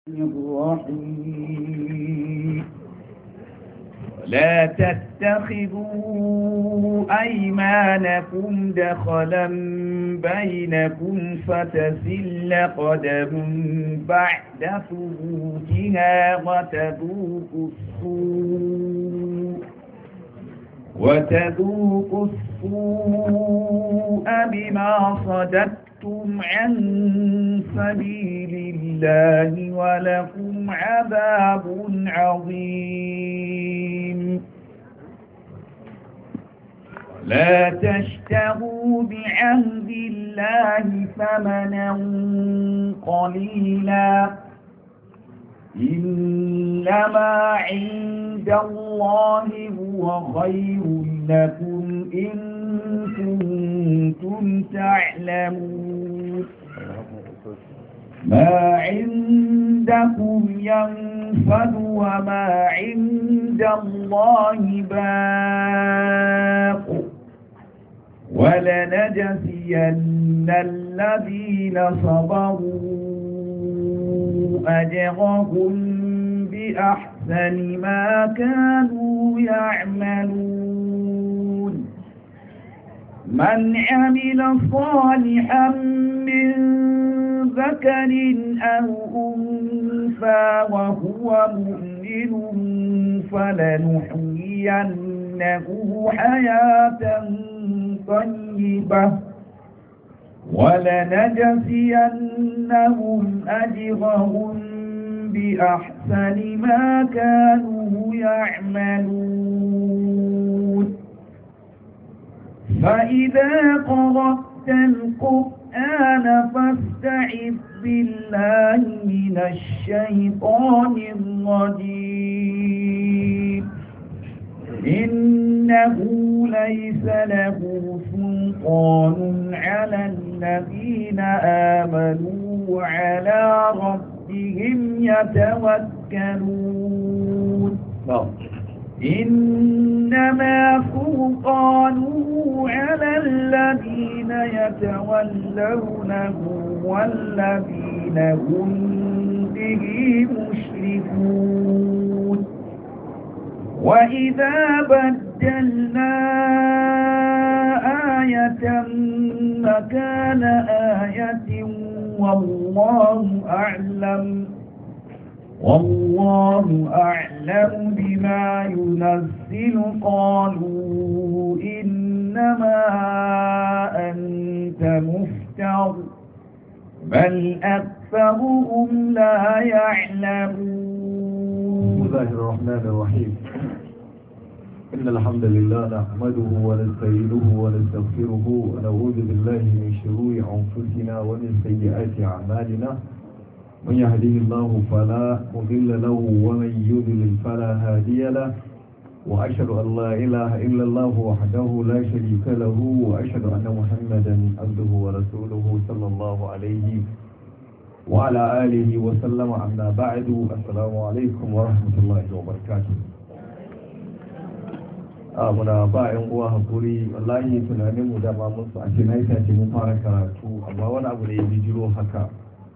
الرحيم ولا تتخذوا أيمانكم دخلا بينكم فتزل قدم بعد ثبوتها وتذوقوا السوء بما صددتم عن سبيل الله ولكم عذاب عظيم. لا تشتروا بعهد الله ثمنا قليلا إنما عند الله هو خير لكم إن كنتم تعلمون. ما عندكم ينفد وما عند الله باق ولنجزين الذين صبروا أجرهم بأحسن ما كانوا يعملون. من عمل صالحا من ذكر أو أنثى وهو مؤمن فلنحيينه حياة طيبة ولنجزينهم أجرهم بأحسن ما كانوا يعملون. فإذا قرأت القرآن فاستعذ بالله من الشيطان الرجيم إنه ليس له سلطان على الذين آمنوا وعلى ربهم يتوكلون. إنما فرقانه على الذين يتولونه والذين هم به مشركون. وإذا بدلنا آية مكان آية والله أعلم بما ينزل قالوا إنما أنت مفتر بل أكثرهم لا يعلمون. بسم الله الرحمن الرحيم. إن الحمد لله نحمده ونستعينه ونستغفره ونعوذ بالله من شرور أنفسنا ومن سيئات أعمالنا. من يهده الله فلا مضل له ومن يضلل فلا هادي له. وأشهد أن لا إله إلا الله وحده لا شريك له وأشهد أن محمدا عبده ورسوله صلى الله عليه وعلى آله وسلم. أما بعد السلام عليكم ورحمة الله وبركاته. muna ba yan uwa hakuri wallahi tunanin mu da ba mun su a cikin aika ce mun fara karatu amma wani abu ne ya bijiro haka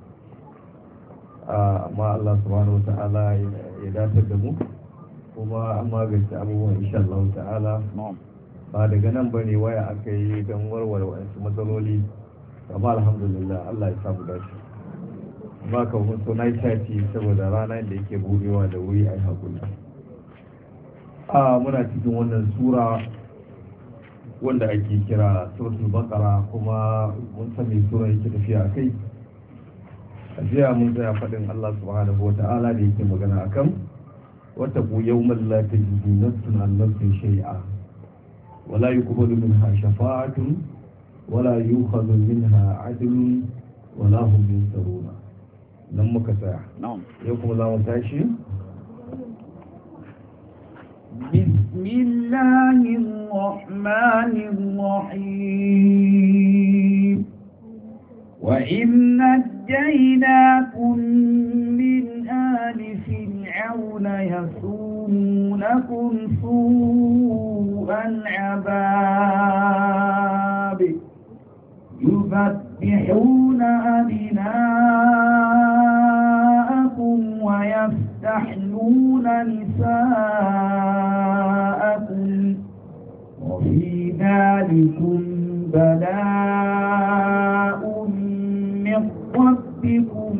amma Allah subhanahu wata'ala ya dace da mu kuma an magance abubuwan insha Allah ta'ala ba daga nan bane waya aka yi don warware wasu matsaloli amma alhamdulillah Allah ya samu dace ba ka mun so na yi saboda rana da yake budewa da wuri ai hakuri. Muna cikin wannan sura wanda ake kira suratul baqara kuma mun san me sura yake tafiya kai. A jiya mun tsaya faɗin Allah subhanahu wata'ala da yake magana akan wata ku yawmal la tajidu nafsun an nafsin shay'a wala yuqbalu minha shafa'atun wala yu'khadhu minha 'adlun wala hum yunsaruna. Nan muka tsaya. Yau kuma za mu tashi بسم الله الرحمن الرحيم. وإذ نجيناكم من آل فرعون يسومونكم سوء العذاب يذبحون أبناءكم تستحلون نساءكم وفي ذلكم بلاء من ربكم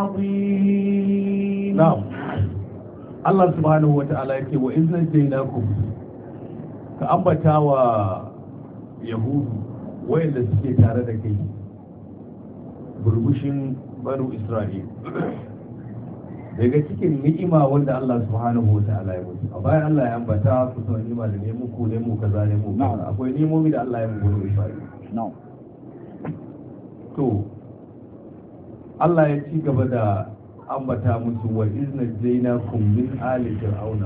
عظيم. نعم. الله سبحانه وتعالى يقول وإذ نجيناكم كأنبتا ويهود وإن suke tare da kai burbushin banu Isra'il daga cikin ni'ima wanda Allah subhanahu wata'ala ya mutu a bayan Allah ya ambata ku sau ni'ima da nemu ku nemu kaza nemu kaza akwai ni'imomi da Allah ya mutu banu Isra'il to Allah ya ci gaba da ambata musu wa izna jainakum min ali fir'auna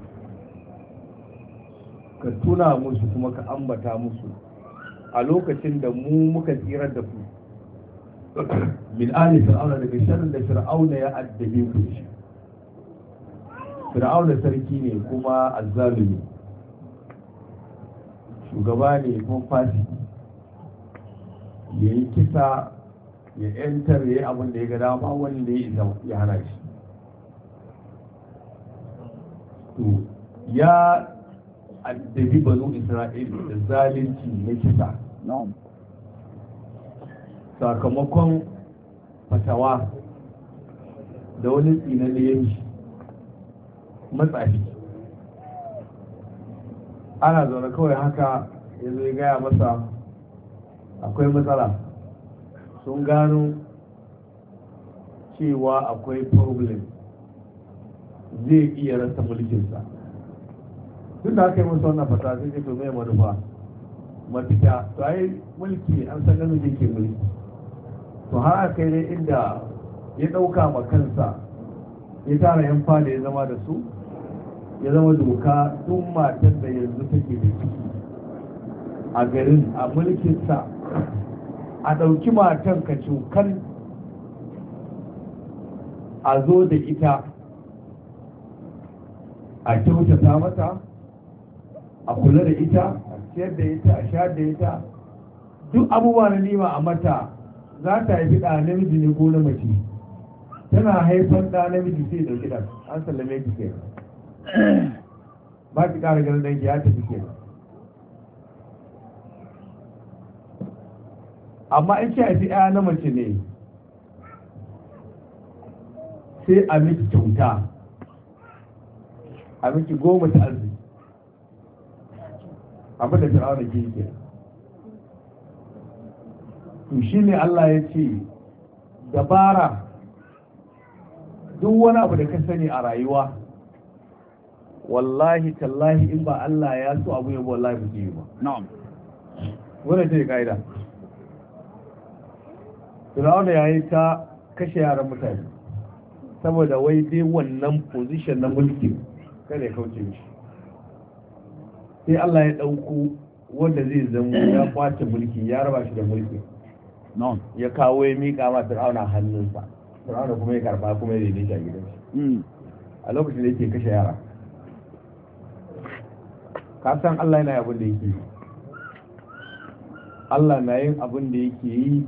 ka tuna musu kuma ka ambata musu a lokacin da mu muka tsira da ku min ali fir'auna daga sharrin da fir'auna ya addabe ku shi. Fir'auna sarki ne kuma azzalumi, shugaba ne kuma fasiki, ya yi kisa ya yantar ya yi abin da ya ga dama wanda ya hana shi. To ya addabi banu Isra'il da zalunci na kisa sakamakon fatawa da wani tsinan yanki matsafi. Ana zaune kawai haka ya zo ya gaya masa akwai matsala, sun gano cewa akwai problem, zai iya rasa mulkinsa. Duk da aka yi masa wannan fata sai ce to mai manufa mafita, to ai mulki an san namiji ke mulki, to har aka yi dai inda ya ɗauka ma kansa ya tara yan fada ya zama da su, ya zama doka duk matar da yanzu take da ciki a garin a mulkinsa a ɗauki matan ka cokan a zo da ita a kyautata mata, a kula da ita, a ciyar da ita, a sha da ita, duk abubuwa na nima a mata. Za ta haifi ɗa namiji ne ko na mace, tana haifar ɗa namiji sai da ɗan an sallame ki ke ba ki ƙara ganin ɗanki ya tafi ke. Amma in ki haifi ɗaya na mace ne sai a miki kyauta, a miki 10 ta arziki, abin da fir'auna ke yi. To shi ne Allah ya ce dabara duk wani abu da ka sani a rayuwa wallahi tallahi in ba Allah ya so abu yabo wallahi ba yi ba. Na'am. Wannan ce kaida. Fir'auna yayi ta kashe yaran mutane saboda wai dai wannan position na mulki kada ya kauce mishi. Sai Allah ya dauko wanda zai zama ya kwace mulki ya raba shi da mulki. Ya kawo ya miƙa ma fir'auna hannunsa, fir'auna kuma ya karba kuma ya daidai shi a gidan shi a lokacin da yake kashe yara. Ka san Allah yana abin da yake yi, Allah na yin abin da yake yi.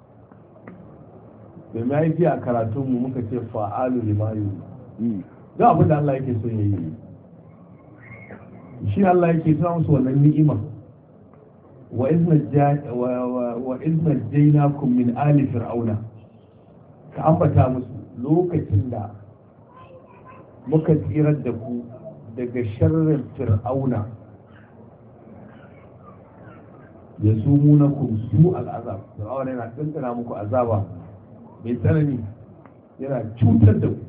Domin ya yi fiye a karatunmu muka ce fa'alu limayu, don abin da Allah yake so ya yi shi. Allah yake sa musu wannan ni'ima wa izna jainakum min ali fir'auna, ka ambata musu lokacin da muka tsirar da ku daga sharrin fir'auna, ya su munakum su al'azab. Fir'auna yana tsantsana muku azaba mai tsanani, yana cutar da ku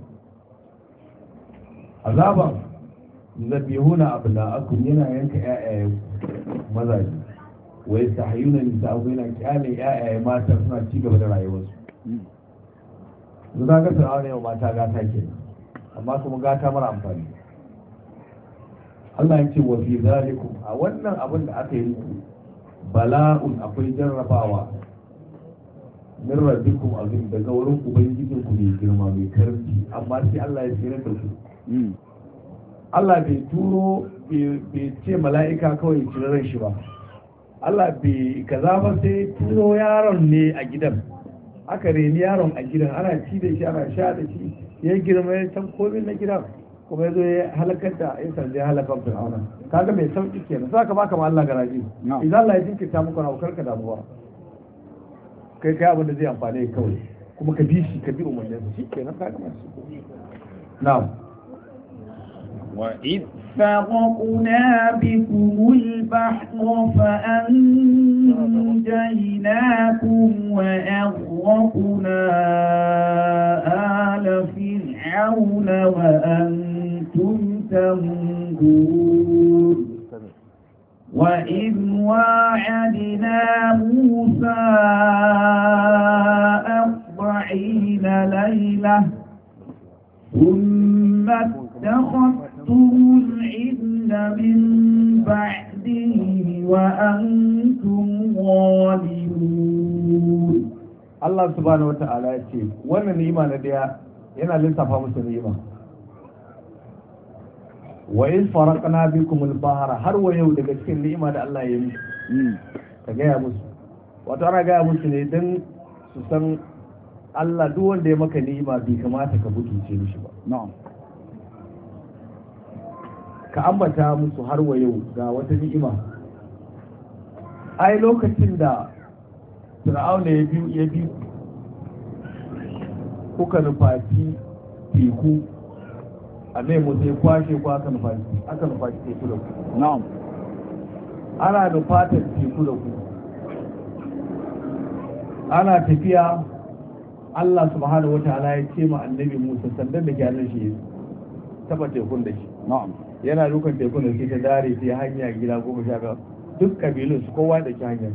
azaba. zabihuna abna'akum, yana yanka ƴaƴayen mazaje, wa yastahiyuna nisa'akum, yana kyale ƴaƴaye mata suna ci gaba da rayuwarsu. Yanzu za ka fir'auna yau mata gata ke, amma kuma gata mara amfani. Allah ya ce wa fi zalikum, a wannan abin da aka yi muku bala'un, akwai jarrabawa min rabbikum azim, daga wurin ubangijin ku mai girma mai karanci. Amma sai Allah ya tsira da ku. Allah bai turo, bai ce mala'ika kawai cire ran shi ba. Allah bai kaza ba, sai turo yaron ne a gidan, aka reni yaron a gidan, ana ci da shi ana sha da shi ya girma ya san komai na gidan kuma ya zo ya halakar da ya sanje halakar fir'auna kaga mai sauki kenan za ka baka ma Allah garaji idan Allah ya jinkirta muku na karka damuwa kai abin da zai amfane kawai kuma ka bi shi ka bi umarninsa shi kenan ka gama shi na'am وإذ فرقنا بكم البحر فأنجيناكم وأغرقنا آل فرعون وأنتم تنظرون وإذ واعدنا موسى 40 ليلة ثم اتخذتم العجل من بعده وأنتم ظالمون Allah subhanahu wata'ala ya ce wannan ni'ima na daya yana lissafa musu ni'ima wa in faraqna bikum al-bahra har wa yau daga cikin ni'ima da Allah ya yi ka gaya musu wato ana gaya musu ne dan su san Allah duk wanda ya maka ni'ima bai kamata ka butuce mishi ba na'am ka ambata musu har wa yau ga wata ni'ima ai lokacin da Fir'auna ya bi kuka nufaci teku a mai mutu ya kwashe ku aka nufaci teku da ku na'am ana nufatar teku da ku ana tafiya Allah subhanahu wataala ya ce ma annabi Musa sandan da ke shi taba tekun da shi na'am yana dukan tekun da shi ta dare sai hanya gida 10 duk kabilun su kowa da ke hanyar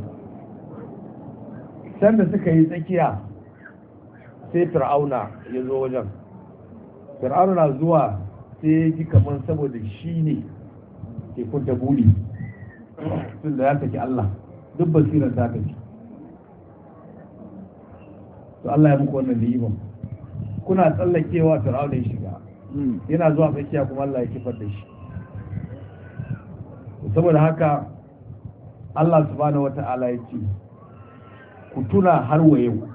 sanda suka yi tsakiya sai fir'auna ya zo wajen fir'auna na zuwa sai ya ji kamar saboda shi ne tekun ta buli tun da ya saki Allah duk basirar ta tafi to Allah ya muku wannan ni'imar kuna tsallakewa fir'auna ya shiga yana zuwa tsakiya kuma Allah ya kifar da shi saboda haka Allah subhanahu wata'ala ya ce ku tuna har wa yau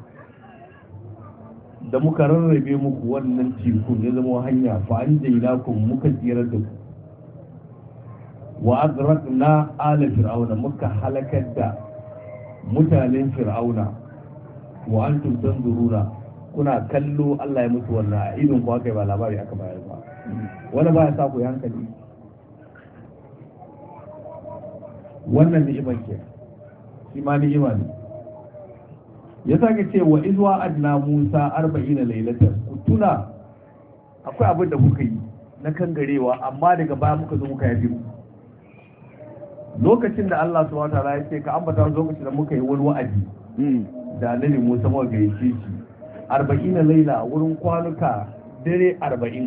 da muka rarrabe muku wannan tekun ya zama hanya fa an jainakum muka tsirar da ku wa agraqna ala fir'auna muka halakar da mutanen fir'auna wa antum tanzuruna kuna kallo Allah ya mutu wannan idon ku aka ba labari aka bayar ba wani ba ya sa ku hankali wannan ni'imar ke shi ma ni'ima ne ya sake ce wa izwa adna Musa 40 lailatan ku tuna akwai abin da kuka yi na kangarewa amma daga baya muka zo muka yafi mu lokacin da Allah subhanahu wataala ya ce ka ambata lokacin da muka yi wani wa'adi da annabi Musa ma ga yace shi 40 laila wurin kwanuka dare 40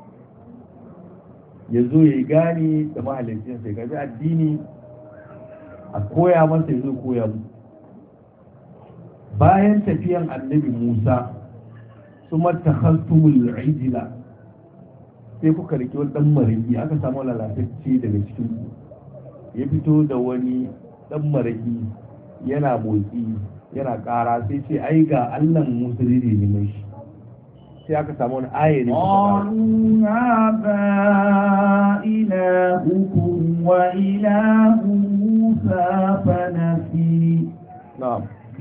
yazo yayi gani da mahallin sai ga addini a koya masa yazo koya mu bayan tafiyan annabi Musa su matakhaltumul ijla sai kuka rike wani dan maraki aka samu lalatacce daga cikin ku ya fito da wani dan maraki yana motsi yana ƙara sai ce ai ga Allah Musa ne mai shi sai aka samu wani aya ne ilahukum wa ilahu Musa fanasi na'am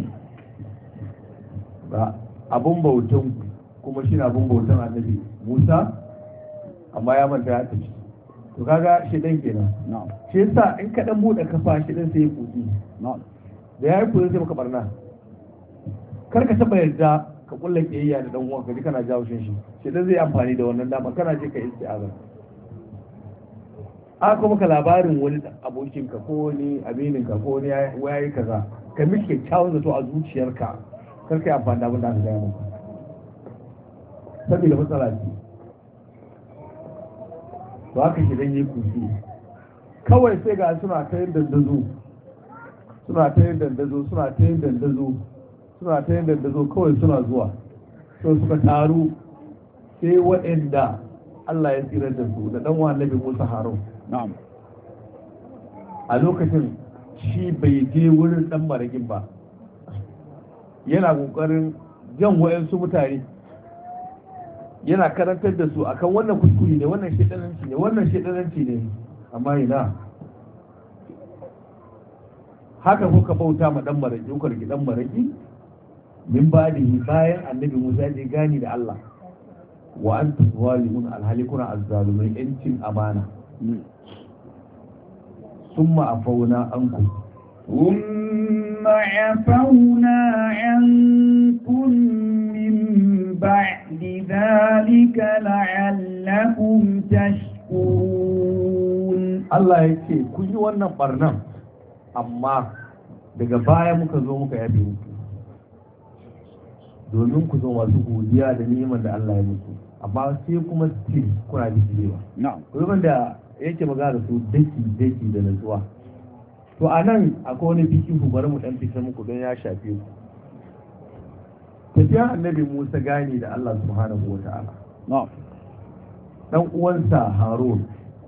abun bautan kuma shi na abun bautan annabi Musa amma ya manta ya tafi to kaga shi dan kenan shi yasa in ka dan bude kafa shi dan sai ya kuɗi da yayi kuɗi sai maka barna kar ka taba yarda ka kulla kiyayya da dan uwan ka ji kana jawo shi dan zai amfani da wannan dama kana je ka isti'aza aka maka labarin wani abokin ka ko wani aminin ka ko wani yayi kaza ka mishi kyakkyawan zato a zuciyarka kar ka yi amfani da abin da aka gaya muku saboda matsala ce to haka shi dan yi kusi kawai sai ga suna ta yin dandazo kawai suna zuwa so suka taru sai waɗanda Allah ya tsirar da su da ɗan annabi Musa Harun a lokacin shi bai je wurin ɗan maragin ba yana kokarin jan wayansu mutane yana karantar da su akan wannan kuskure ne, wannan shedananci ne, wannan shedananci ne, amma ina haka kuka bauta ma dan maraki, kuka riki dan maraki min badihi bayan annabi Musa ya gani da Allah wa antum zalimun alhalikuna azzalumai yancin amana summa afawna ankum ثم عفونا عنكم من بعد ذلك لعلكم تشكرون Allah ya ce kun yi wannan barnan amma daga baya muka zo muka yabe muku domin ku zo masu godiya da ni'imar da Allah ya muku amma sai kuma still kuna bijirewa kuma da yake magana da su daki da nutsuwa to a nan akwai wani fikihu bari mu dan fitar muku don ya shafe ku tafiya annabi Musa gani da Allah subhanahu wa ta'ala dan uwansa Harun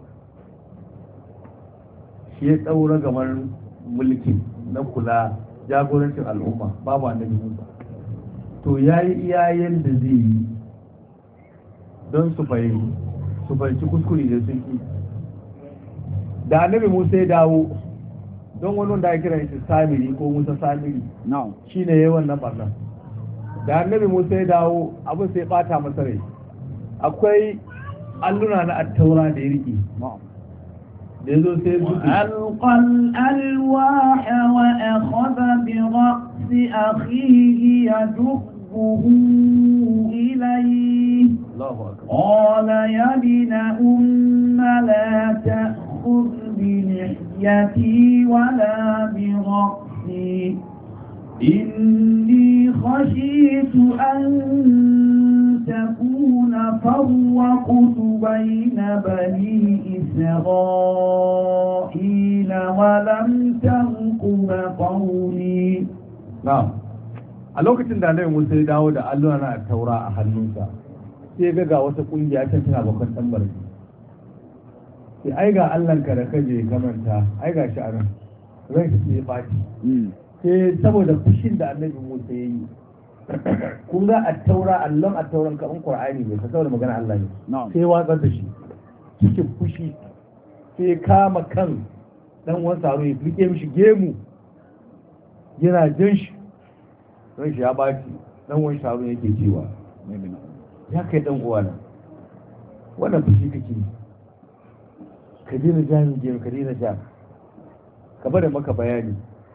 shi ya daura gamar mulki na kula jagorancin al'umma babu annabi Musa to yayi iyayen da zai yi don su fahimci kuskure da sun ki da annabi Musa ya dawo don wani wanda ya kira shi Samiri ko Musa Samiri shi ne yawan na barna da annabi Musa ya dawo abin sai bata masa rai akwai alluna na attaura da ya riƙe da ya zo sai zuke alqal alwaha wa akhadha bi ra'si akhihi yadubbuhu ilayhi قال يا ابن أم لا تأخذ بلحيتي ولا برأسي إني خشيت أن تكون فرقت بين بني إسرائيل ولم تنقض قولي. نعم. a lokacin da Annabi Musa ya dawo da alluna na taura a hannunsa sai ga wata kungiya ta tana bakon dan barki sai ai ga Allahnka da kaje kamanta ai ga shi a nan ran shi ya baci sai saboda fushin da Annabi Musa ya yi kun ga at-taura allon at-tauran kaman Qur'ani ne ka saboda magana Allah ne sai watsar da shi cikin fushi sai kama kan dan uwan saro ya fike mishi gemu yana jin shi ran shi ya baci dan uwan saro yake cewa ya kai dan uwana wannan fushi kake ka dina jami gemu ka dina ja ka bada maka bayani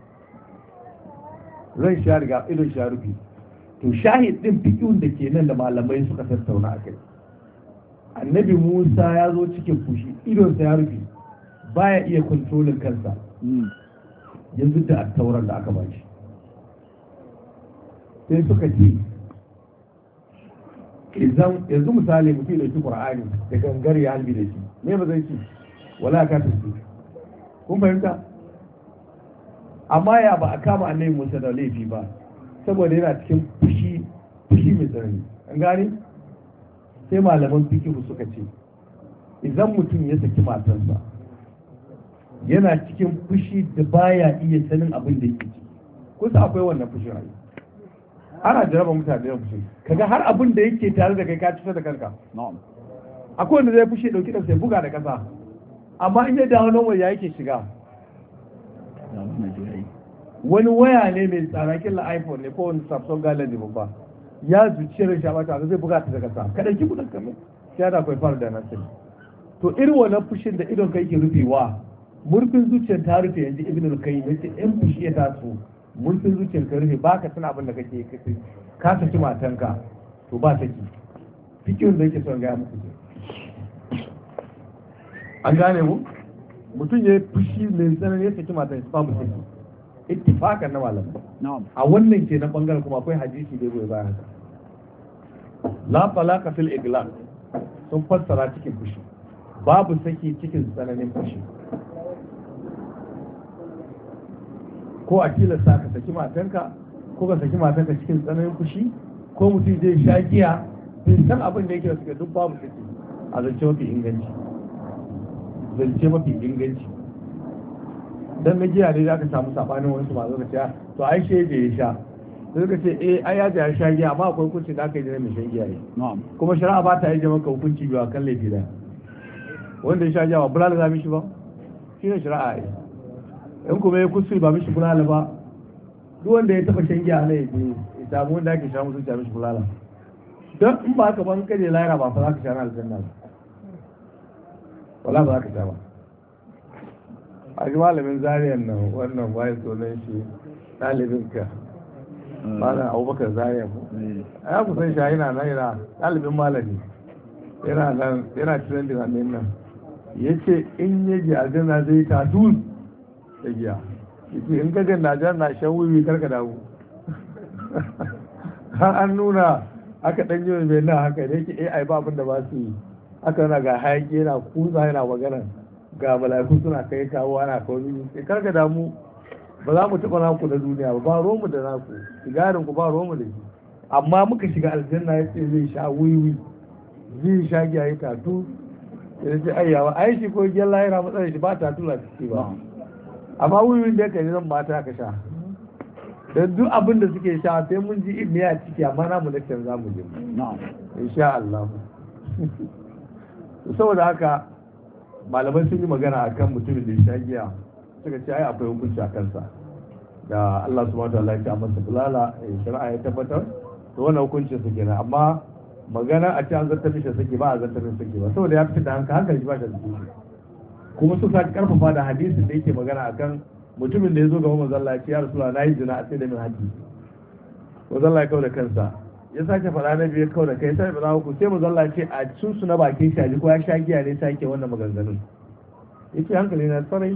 ran shi ya riga idon shi ya rufe to shahid din fiqhun da ke nan da malamai suka tattauna akai annabi Musa ya zo cikin fushi idon sa ya rufe baya iya kontrolin kansa yanzu da attauran da aka bashi sai suka ce idan yanzu misali mutum da shi Qur'ani da gangar ya halbi da shi me ba zai ci wala ka tafi kun fahimta amma ya ba a kama annabi Musa da laifi ba saboda yana cikin fushi mai tsanani an gane sai malaman fikihu suka ce idan mutum ya saki matarsa yana cikin fushi da baya iya sanin abin da yake ciki kusa akwai wannan fushin rayu ana jaraba mutane da fushi kaga har abin da yake tare da kai ka cutar da kanka akwai wanda zai fushi dauki da sai buga da kasa amma in ya dawo nan waya yake shiga wani waya ne mai tsara killa iPhone ne ko wani Samsung Galaxy babba ya zuciyar shi ba ta zai buga ta daga sa kada ki kudin kamar sai da akwai fara da nasiri to irin wannan fushin da idon kai ke rufewa murfin zuciyar ta rufe yanzu Ibn al-Qayyim yace in fushi ya taso murfin zuciyar ka rufe baka tuna abin da kake ka saki matanka to ba take fikin da yake son ga muku an gane mu mutum ya fushi mai tsanani ya saki matansa babu take ittifakan na malamai a wannan ke na bangaren kuma akwai hadisi da goyi bayan haka la talaka fil iglaq sun fassara cikin fushi babu saki cikin tsananin fushi ko a tilasta ka saki matanka ko ka saki matanka cikin tsananin fushi ko mutum zai sha giya bai san abin da yake da suka duk babu saki a zance mafi inganci dan na giya ne za ka samu sabanin wani su masu gaciya to ai shi da ya sha sai suka ce ai ya ja sha giya amma akwai hukunci da aka yi da mai shan giya ne na'am kuma shari'a ba ta yi maka hukunci biyu kan laifi da wanda ya sha giya ba bulala za mishi ba shi ne shari'a yi in kuma ya kuskure ba mishi bulala ba duk wanda ya taba shan giya ne ya samu wanda ake sha musu ya mishi bulala don in ba haka ban kaje lahira ba fa za ka sha na aljanna ba wala ba za ka sha ba a ji malamin zariyan nan wannan bayan sunan shi ɗalibinka malam abubakar zariyan mu ya kusan sha yana nan yana ɗalibin malami yana nan yana trending a nan ya ce in ya ji aljanna zai tatu da giya ya ce in ka ganda aljanna shan wiwi karka damu har an nuna aka ɗan yi mai nan haka da yake ai ba abin da ba su yi aka na ga hayaki yana kusa yana magana ga mala'iku suna kai kawo ana kawai sai karka damu ba za mu taɓa naku da duniya ba romu da naku sigarin ku ba romu da shi amma muka shiga aljanna ya ce zai sha wiwi zai sha giya ya tatu ya ce ayyawa ai shi ko gyalla yana matsalar shi ba tatu na ciki ba amma wiwin da ya zan mata ka sha don duk abin da suke sha sai mun ji ilmi a ciki amma namu na can za mu je insha Allah saboda haka malamai sun yi magana akan mutumin da ya sha giya suka ce ai akwai hukunci a kansa da Allah subhanahu wa ta'ala ya ce masa bulala shari'a ya tabbatar to wannan hukuncin su kenan amma magana a ce an zartar mishi sake ba a zartar mishi sake ba saboda ya fitar da hankali ba shi da zuci kuma su sa karfafa da hadisin da yake magana akan mutumin da ya zo gaba manzo Allah ya ce ya rasulullah nayi zina a sai da min haji manzo Allah ya kawo da kansa ya sake faɗa na biyu kawo da kai sai ba ku sai manzo Allah ya ce a cikin su na bakin shaji ko ya sha giya ne sake wannan maganganun yace hankali na sarai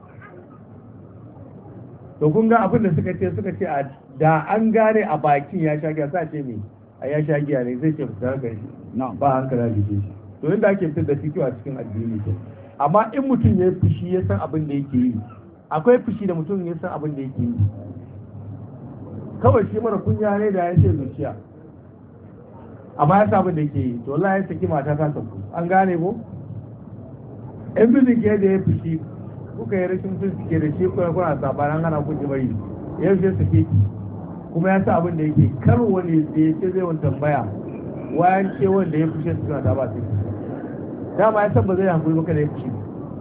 to kun ga abin da suka ce a da an gane a bakin ya sha giya sai ce me a ya sha giya ne zai ce fitar da shi ba hankali da shi to inda ake fitar da fikiyo a cikin addini to amma in mutum ya fushi ya san abin da yake yi akwai fushi da mutum ya san abin da yake yi kawai shi mara kunya ne da ya ce zuciya amma ya san abin da yake yi to Allah ya saki mata ta sauku an gane ko in bizin ke da ya fushi kuka yi rashin sun suke da shi kuna sabanan ana kuke bari ya fi sake ki kuma ya sa abin da yake kar wani da ya ce zai wani tambaya wayan ce wanda ya fushe suna da ba su dama ya san ba zai hankuli maka da ya fushi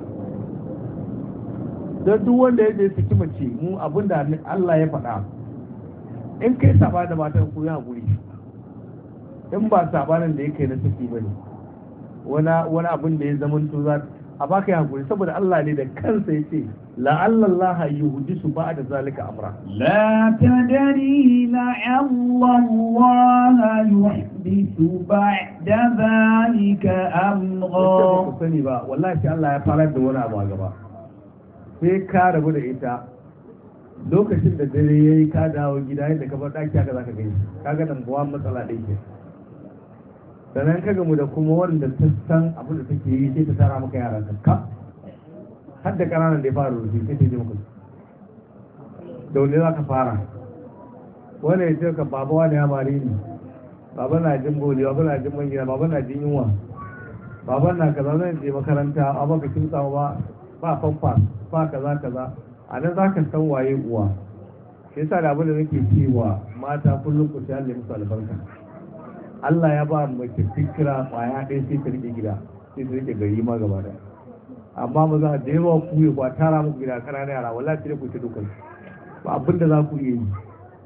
don duk wanda ya je saki mace mu abin da Allah ya faɗa in kai saba da matan ku ya hankuli in ba sabanin da ya kai na saki ba ne wani abin da ya zama to za a baka yi hankuli saboda Allah ne da kansa ya ce la'alla Allah yuhdisu ba'da zalika amra la tadri la'alla Allah yuhdisu ba'da zalika amra ba sani ba wallahi sai Allah ya fara da wani abu a gaba sai ka rabu da ita lokacin da dare yayi ka dawo gida yadda ka bar daki haka zaka gani kaga nan buwa matsala ɗaya ke sannan ka gamu da kuma wanda ta san abin da take yi sai ta tara maka yaran ka har da ƙananan da ya fara rufi sai ta ji maka da wani za ka fara wanda ya ce ka baba wani ya mare ni baba na jin boli baba na jin mangina baba na jin yunwa baba na kaza zan je makaranta a baka kimtsa ba famfa ba kaza kaza a nan za ka san waye uwa shi yasa da abin da nake cewa mata kullum ku ta Allah musu albarka Allah ya ba mace fikira kwaya ɗaya sai ta rike gida sai ta rike gari ma gaba da amma ba za da yawa ku yi ba tara muku gida ƙananan yara wallahi sai ku ta dukan ba abin da za ku iya yi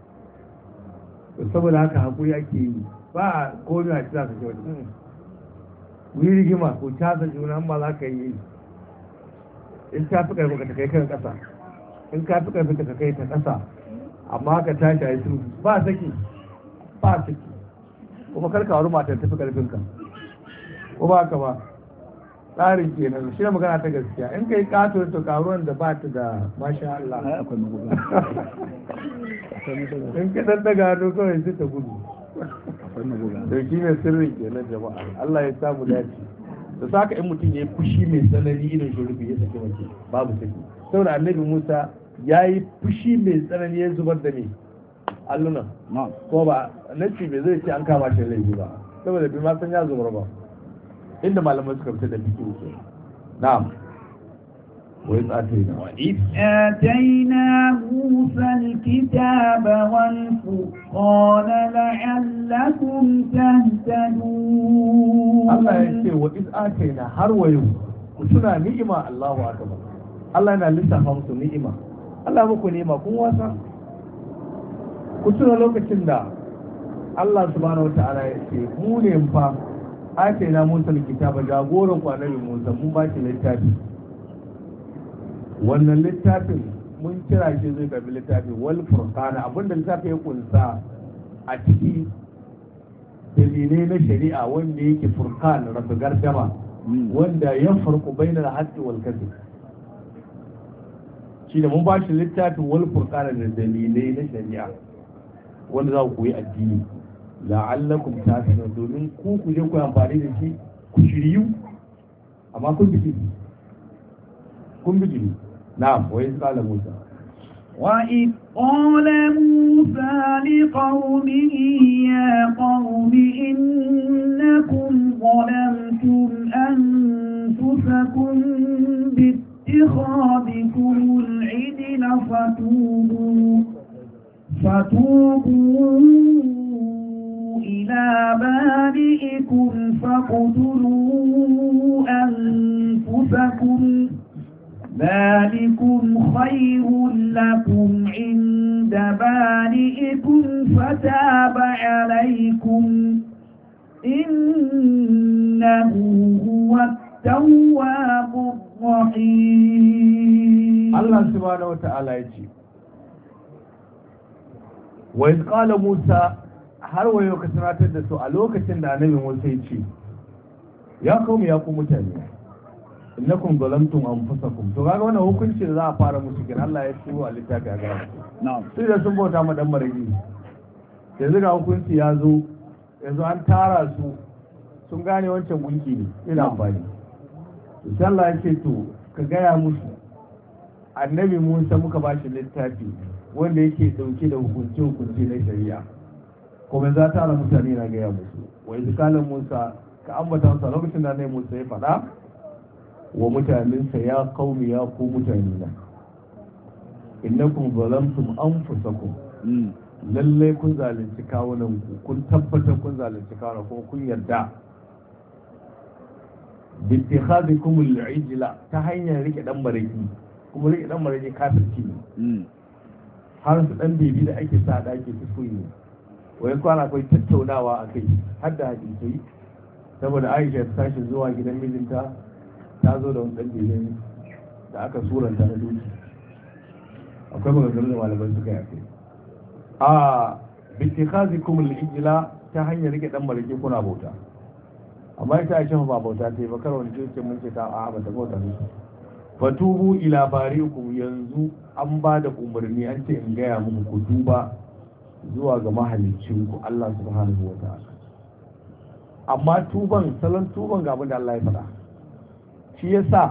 saboda haka hakuri ake yi ba a komai a cikin kashe wani ku yi rigima ku casa juna ba za ka yi in ta fi karfi ka kai kan ƙasa in ka fi karfi ka kai ta ƙasa amma ka tashi a yi sulhu ba saki ba saki kuma karka wani matar tafi karfinka ko ba ka ba tsarin kenan shi ne magana ta gaskiya in kai kato to karuwan da ba ta da masha Allah in ka dan daga hannu kawai sai ta gudu to shi ne sirrin kenan jama'a Allah ya samu dace da saka in mutum ya yi fushi mai tsanani irin shurufi ya saki mace babu saki saboda annabi Musa ya yi fushi mai tsanani ya zubar da me alluna ko ba nace bai zai ce an kama shi laifi ba saboda bai ma san ya zubar ba inda malamai suka fita da fiki ke na'am وإذ آتينا موسى الكتاب والفرقان لعلكم تهتدون الله يقول وإذ آتينا هرويو كتنا نعمة الله أكبر الله yana lissafa musu ni'ima Allah muku ni'ima kun wasa ku tuna lokacin da Allah subhanahu wata'ala ya ce mu ne fa na Musa kitaba jagoran ku annabi Musa mun ba shi littafi wannan littafin mun kira shi zai karbi littafi wal furqana abinda littafi ya kunsa a ciki dalilai na shari'a wanda yake furqan rabu gardama wanda ya farko bainar haqqi wal kadhib shi da mun ba shi littafin wal furqana da dalilai na shari'a wanda za ku koyi addini la'allakum tahtadun domin ku je ku amfani da shi ku shiryu amma kun biji na'am wa iz qala Musa وإذ قال موسى لقومه يا قوم إنكم ظلمتم أنفسكم باتخاذكم العجل فتوبوا إلى بارئكم فاقتلوا أنفسكم ذلكم خير لكم عند بارئكم فتاب عليكم إنه هو التواب الرحيم الله سبحانه وتعالى يجي وإذ قال موسى har wayo ka tunatar da su a lokacin da annabi Musa ya ce ya kawo ya ku mutane innakum zalamtum anfusakum to kaga wannan hukunci da za a fara musu kin Allah ya tsoro a littafi a gaba na'am sai da sun bauta ma dan maragi yanzu ga hukunci ya zo yanzu an tara su sun gane wancan gunki ne ina amfani to sai Allah ya ce to ka gaya musu annabi Musa muka ba shi littafi wanda yake dauke da hukunci na shari'a kuma za ta ala mutane na gaya musu wai zikalan Musa ka ambata masa lokacin da annabi Musa ya faɗa wa mutanensa ya qaumi ya ku mutane na innakum zalamtum anfusakum lalle kun zalunci kawunan ku kun tabbatar kun zalunci kawunan kuma kun yarda bittikhadikum al-ijla ta hanyar rike dan maraki kuma rike dan maraki kafirci ne har su dan bebi da ake sa da ake kuskure ne wai kwana akwai tattaunawa a kai har da hadisi saboda Aisha ta tashi zuwa gidan mijinta ta zo da wani dan bebi da aka suranta na duki akwai maganganu da malaman suka yi akai a bittikhazikum al-ijla ta hanyar rike dan maraki kuna bauta amma ita Aisha ba bauta ta yi ba kar wani ce mun ce ta a ba ta bauta ne fatubu ila barikum yanzu an ba da umarni an ce in gaya muku ku tuba zuwa ga mahalicinku Allah subhanahu wa ta'ala amma tuban salon tuban ga abin da Allah ya faɗa shi yasa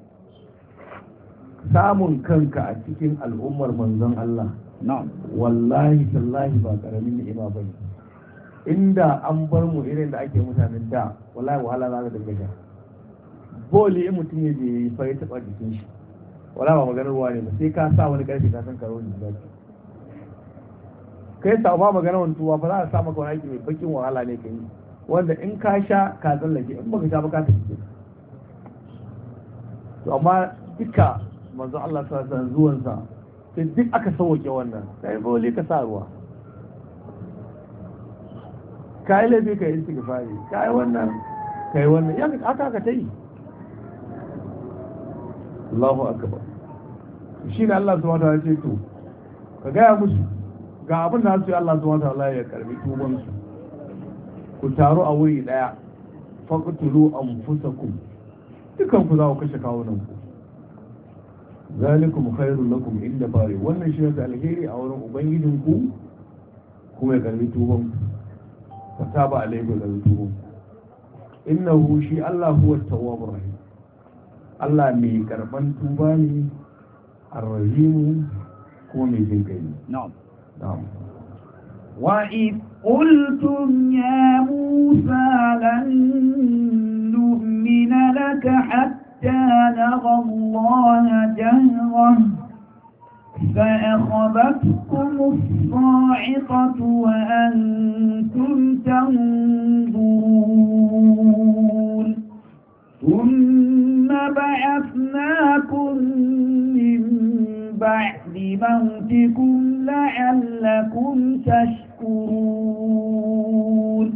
samun kanka a cikin al'ummar manzon Allah wallahi tallahi ba karamin ni'ima bane inda an bar mu irin da ake mutanen da wallahi wahala za ka dinga sha boli in mutum ya je fa ya taba jikin shi wala ba maganar ruwa ne ba sai ka sa wani karfi ka san karo ne zaki kai sa ba maganar wani tuwa fa za a sa maka wani aiki mai bakin wahala ne kai wanda in ka sha ka tsallake in baka sha ba ka tafi to amma duka manzo Allah sallallahu alaihi wasallam zuwansa sai duk aka sauke wannan sai boli ka sa ruwa kai laifi kai istighfari kai wannan ya aka ta yi Allahu akbar shi ne Allah subhanahu wa ta'ala ce to ka gaya musu ga abin da su yi Allah subhanahu wa ta'ala ya karbi tuban su ku taru a wuri daya faqtulu anfusakum dukan ku za ku kashe kawunan ku zalikum khairul lakum inda bari wannan shi ne alheri a wurin ubangijin ku kuma ya karbi tuban ku fataba alaikum da tuban innahu shi Allah huwa tawwabur rahim Allah mai karban tuba ne ar-rahim kuma mai jin kai na'am na'am wa id qultum ya musa lan nu'mina laka hatta حتى نرى الله جهرة فأخذتكم الصاعقة وأنتم تنظرون ثم بعثناكم من بعد موتكم لعلكم تشكرون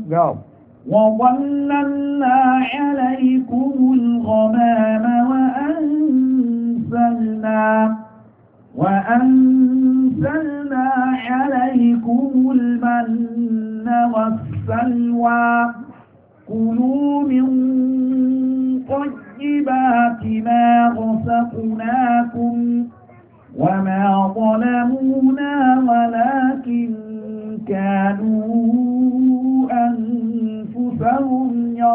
وظللنا عليكم الغمام وأنزلنا عليكم المن والسلوى كلوا من طيبات ما رزقناكم وما ظلمونا ولكن كانوا أنفسهم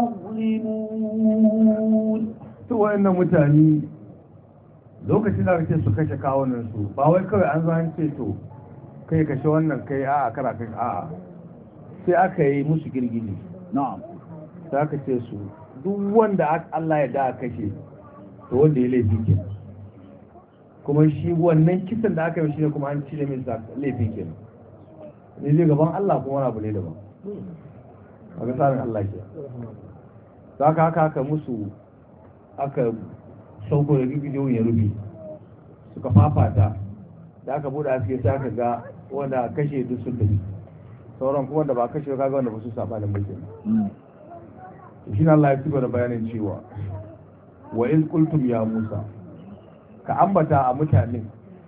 يظلمون. سوى إن متاني lokacin da kake su kashe kawunan su ba wai kawai an zo an ce to kai kashe wannan kai a'a kara kai a'a sai aka yi musu girgiji na'am sai aka ce su duk wanda Allah ya da kashe to wanda ya laifi ke kuma shi wannan kisan da aka yi shi ne kuma an cire mai laifin ke ne zai gaban Allah kuma wani abu ne daban a ga tsarin Allah ke za ka haka musu aka sauko da gigiyoyin ya rubi suka fafata da aka bude aske sai aka ga wanda kashe duk sun tafi sauran kuma da ba kashe ka ga wanda ba su saba da mulkin shi Allah ya ci da bayanin cewa wa in qultum ya Musa ka ambata a mutanen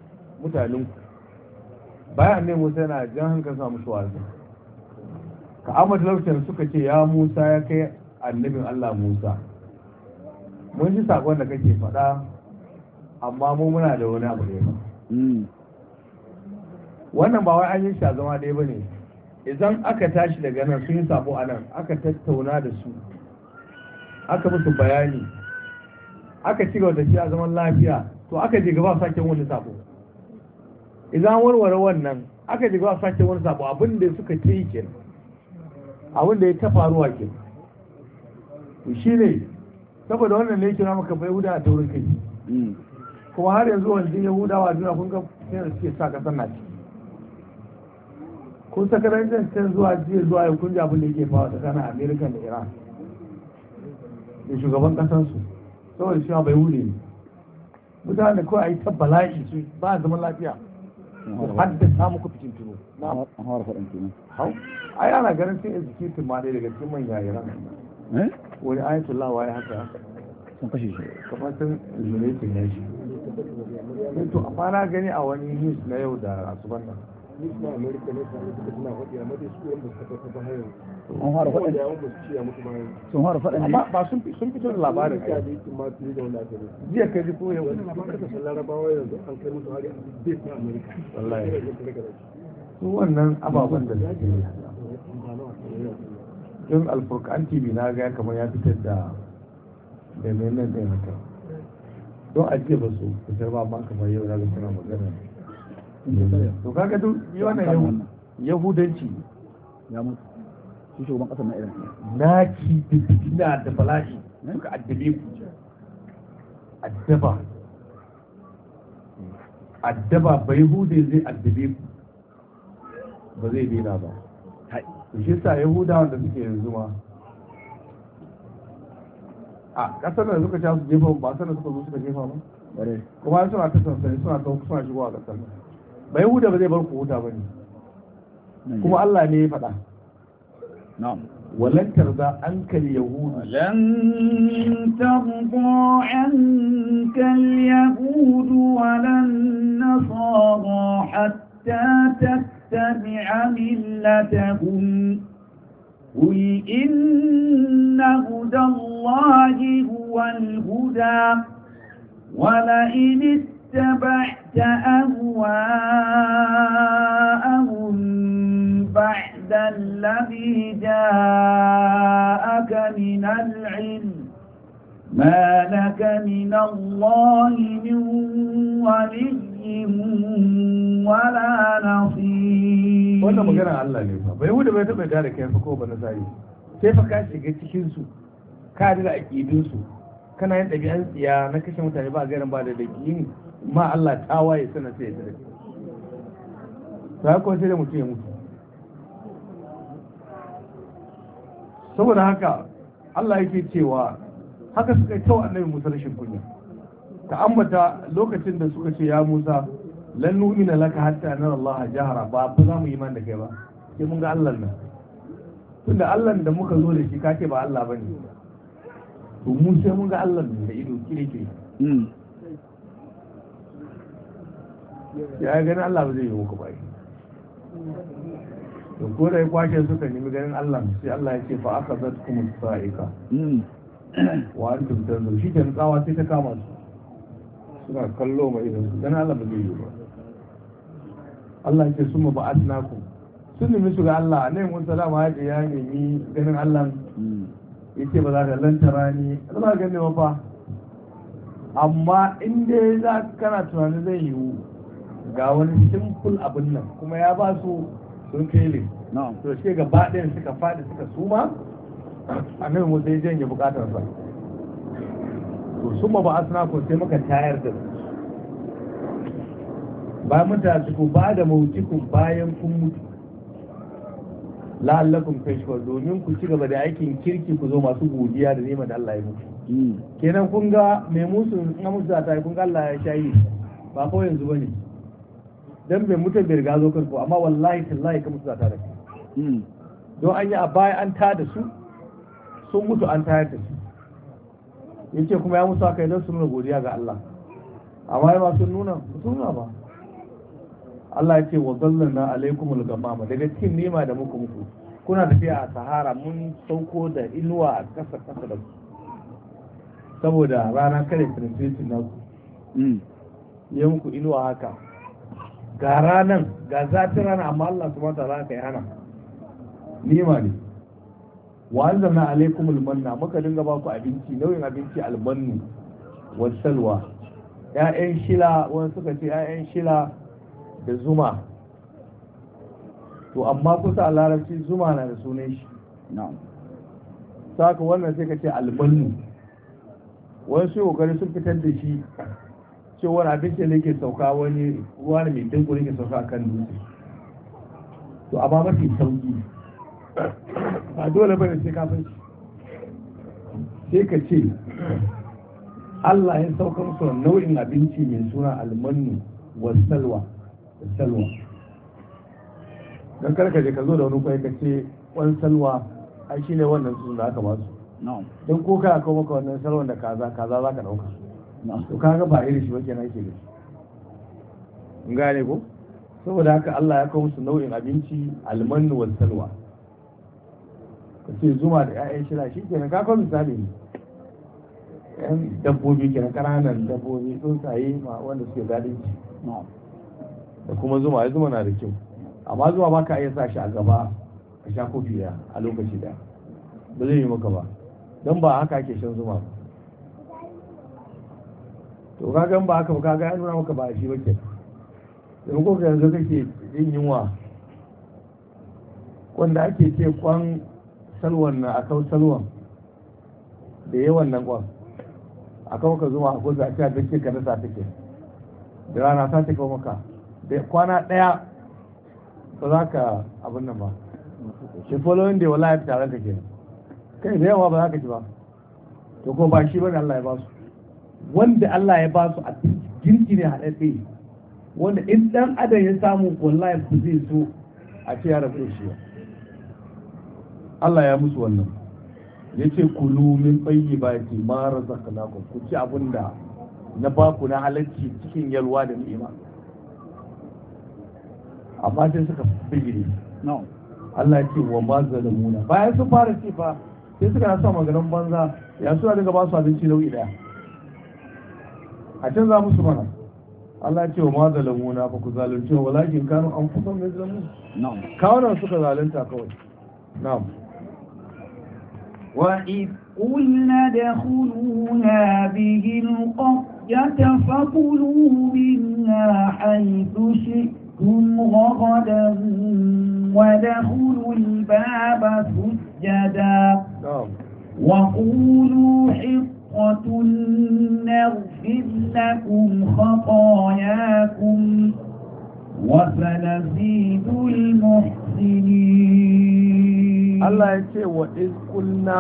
bayan ne Musa yana jan hankali sa musu wazi ka ambata lokacin suka ce ya Musa ya kai annabin Allah Musa mun ji sakon da kake faɗa amma mu muna da wani abu ne ba wannan ba wai an yi shi a zama ɗaya ba ne idan aka tashi daga nan sun yi sabo a nan aka tattauna da su aka musu bayani aka ci gaba da shi a zaman lafiya to aka je gaba sake wani sabo idan warware wannan aka je gaba sake wani sabo abin da suka ce yi kenan abin da ya ta faruwa kenan shi ne saboda wannan ne kira maka bai huda a taurin kai kuma har yanzu wanzin yahudawa duniya kun ga sai da suke sa kasar naci kun saka rancen can zuwa jiya zuwa yau kun ji abin da yake fawa tsakanin amerika da iran da shugaban kasansu saboda shi bai hude ne mutane kawai a yi ta bala'i su ba zaman lafiya har da samu ku fitin tuno an fara faɗin kenan hau ai ana ganin sun executive ma ɗaya daga cikin manya iran wani ayatollah waye haka sun kashe shi kamar sun zunaitin ya shi to amma na gani a wani news na yau da asuban nan an fara faɗin sun fara faɗin ne ba sun fito da labarin jiya kai ji ko yau wallahi su wannan ababen da suke yi don alfurkan tv na ga kamar ya fitar da nan ɗaya haka don ajiye ba su fitar ba ma kamar yau na ga suna magana to kaga duk wannan yahudanci ya mutu shi shugaban ƙasar na irin naki da fitina da bala'i suka addabe ku addaba bai hude zai addabe ku ba zai daina ba shi sa yahudawan da suke yanzu ma a kasar da suka sha su jefa ba sanar suka zo suka jefa ba kuma suna ta sansani suna shigowa a kasar ba yahuda ba zai bar ku huta ba ne kuma Allah ne ya faɗa ولن ترضى عنك اليهود لن ترضى عنك اليهود ولا النصارى حتى تتبع ملتهم قل إن هدى الله هو الهدى ولئن اتبعت أهواءهم بعد الذي جاءك من العلم ما لك من الله من ولي ولا نصير. wannan magana Allah ne fa bai wuce bai taɓa da kai fa ko ba na sai sai fa ka shiga cikin su ka da aqidun su kana yin ɗabi'an tsiya na kashe mutane ba garin ba da yin ma Allah tawaye sana sai ya tsare ta ko sai da mutum ya mutu. Saboda haka Allah yake cewa haka suka yi tawa annabi Musa rashin kunya. Ka ambata lokacin da suka ce ya Musa lan nu'mina laka hatta nara Allah jahara, ba za mu yi man da kai ba sai mun ga Allah nan. Tunda Allah da muka zo da shi kace ba Allah bane, to mu sai mun ga Allah da ido kire-kire. Ya gani Allah ba zai yi muku ba. To ko da ya kwashe suka nemi ganin Allah sai Allah ya ce fa akhadhatkum as-sa'iqa wa antum tanzurun, shi kan tsawa sai ta kama su suna kallo mai idan su ganin Allah ba zai yi ba. Allah ya ce summa ba'athnakum, sun nemi su ga Allah ne mun salama ya nemi ganin Allah yace ba za ka lantara ni ba gane ba fa, amma in dai za kana tunanin zai yiwu ga wani simple abin nan kuma ya ba su sun fele to shi gaba ɗayan suka faɗi suka suma annabi Musa ya janye bukatar sa. To summa ba asna ko sai muka tayar da su ba mutane ku ba da mautikun bayan kun mutu la'allakum tashkurun, domin ku ci gaba da aikin kirki ku zo masu godiya da neman da Allah ya mutu. Kenan kun ga mai musu na musu ta kun ga Allah ya shayi ba ko yanzu bane dan bai mutu bai riga zo kanku, amma wallahi tallahi ka mutu ta da don an yi a baya an ta da su sun mutu an tayar da su. Yace kuma ya musu haka idan su nuna godiya ga Allah, amma ya ba sun nuna ba. Allah ya ce wa zallalna alaikumul gamama, daga cikin nema da muku kuna tafiya a sahara mun sauko da inuwa a kasa da ku saboda rana kare penetration na ku ya muku inuwa haka ga ranan ga zafin rana, amma Allah subhanahu wa ta'ala kai hana nema ne. wa anzalna alaikumul manna, muka dinga ba ku abinci, nauyin abinci almannu wasalwa, ƴaƴan shila, wani suka ce ƴaƴan shila da zuma. To amma kusa a larabci zuma na da sunan shi, saka wannan sai ka ce almannu. wani su kokari sun fitar da shi ce wani abinci da yake sauka wani ruwa ne mai dinkuri ke sauka kan dutse. To amma mafi sauki ba dole bane sai kafin shi sai ka ce Allah ya sauka musu nau'in abinci mai suna almannu wa salwa don karka je ka zo da wani kwai ka ce wani salwa ai shi ne wannan su da aka ba su don ko ka kawo maka wannan salwan da kaza za ka dauka to kaga ba iri shi ba kenan ke da shi gane ko. saboda haka Allah ya kawo musu nau'in abinci almannu wa salwa, ka ce zuma da 'ya'yan shira shi kenan ka kawo misali ne. yan dabbobi kenan ƙananan dabbobi tsuntsaye ma wanda suke daɗin ci da kuma zuma ya zuma na da kyau, amma zuma ba ka iya sa shi a gaba ka sha kofi da a lokaci da ba zai yi maka ba, don ba haka ake shan zuma ba. to kaga ba haka ba kaga ya nuna maka ba shi ba ke don ko ka yanzu kake yin yunwa wanda ake ce kwan salwan na akau salwan da yawan nan kwan akan maka zuma a kusa a ce abinci ka nasa take da rana ta take maka da kwana daya ba za ka abin nan ba, shi following day wallahi tare ka kenan kai da yawa ba za ka ci ba. to ko ba shi bane Allah ya ba su, wanda Allah ya ba su a girki ne haɗaɗɗe wanda in dan adam ya samu wallahi ku zai so a ce ya rabu shi. Allah ya musu wannan yace kulu min tayyibati ma razaqnakum, ku ci abinda na baku na halacci cikin yalwa da ni'ima, amma sai suka bigire. Allah ya ce wa ma zalamuna, bayan sun fara ce fa sai suka rasa maganan banza ya suna daga ba su abinci nau'i daya a can za musu mana. Allah ya ce wa ma zalamuna fa ku zalunci wa walakin kanu anfusahum yazlamun, kawunan suka zalunta kawai. na'am وإذ قلنا ادخلوا هذه القرية فكلوا منها حيث شئتم رغدا وادخلوا الباب سجدا وقولوا حطة لكم خطاياكم وسنزيد المحسنين. الله يقول وإذ قلنا